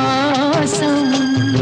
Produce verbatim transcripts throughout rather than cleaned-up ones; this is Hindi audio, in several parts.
मौसम।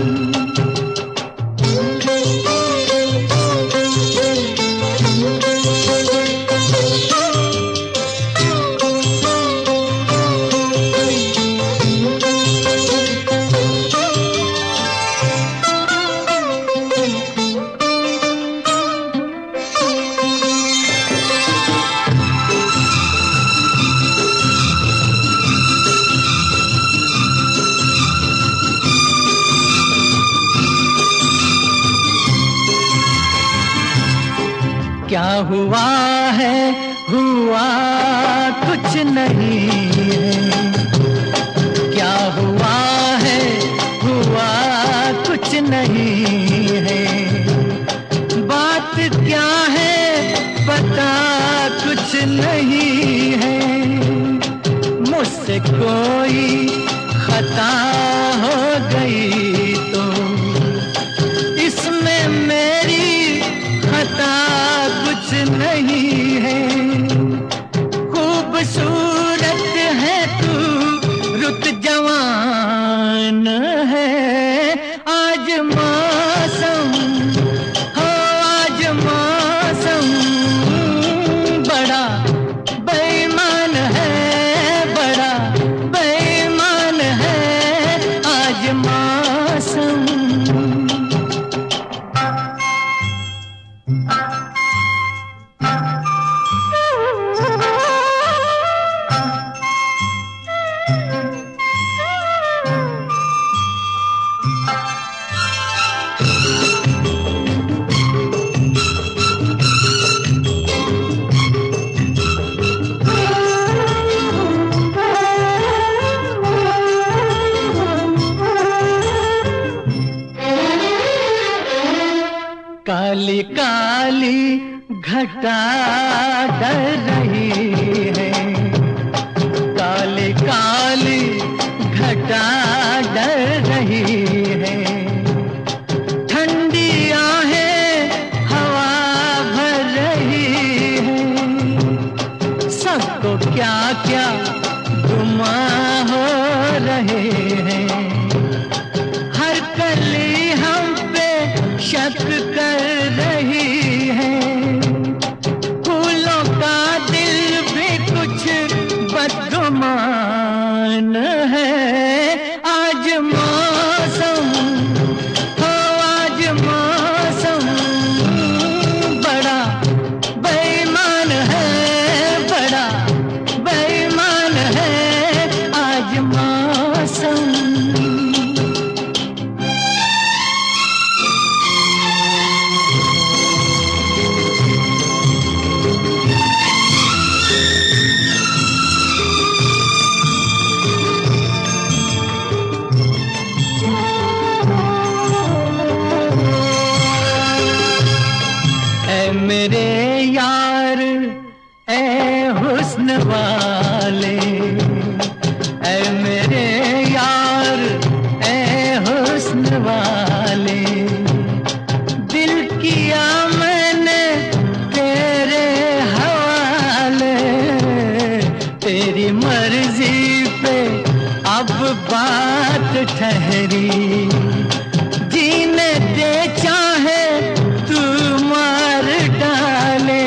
क्या हुआ है, हुआ कुछ नहीं है। क्या हुआ है, हुआ कुछ नहीं है। बात क्या है, पता कुछ नहीं है। मुझसे कोई खता हो गई तो इसमें मेरी खता कुछ नहीं है। खूबसूरत है तू, रुत जवान है। आज मौसम हो, आज मौसम बड़ा बेईमान है, बड़ा बेईमान है आज मौसम। काली काली घटा डर रही है। काली काली घटा डर रही है। ठंडी आहें हवा भर रही है। सबको क्या क्या गुमां हो रहे हैं। हर कली हम पे शक कर रही है। फूलों का दिल भी कुछ बदगुमान है। आज मौसम हो, आज मौसम बड़ा बेईमान है, बड़ा बेईमान है आज मौसम। मेरे यार ए हुस्न वाले, ए मेरे यार ए हुस्न वाले। दिल किया मैंने तेरे हवाले। तेरी मर्जी पे अब बात ठहरी। जीने दे चाहे तू मार डाले।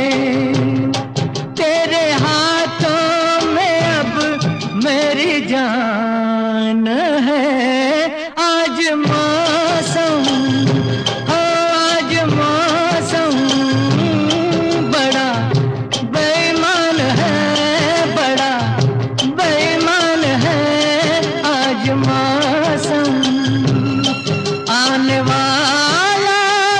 तेरे हाथों में अब मेरी जान है। आज मौसम हो, आज मौसम बड़ा बेईमान है, बड़ा बेईमान है आज मौसम। आने वाला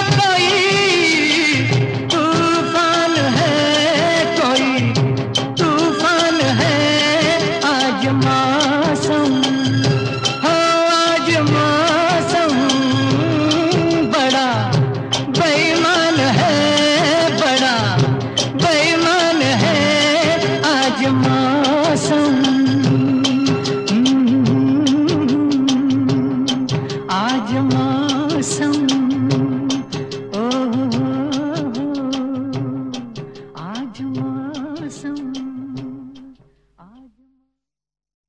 कोई तूफान है, कोई तूफान है आज मौसम हो, आज मौसम बड़ा बेईमान है, बड़ा बेईमान है आज मौसम। आज मौसम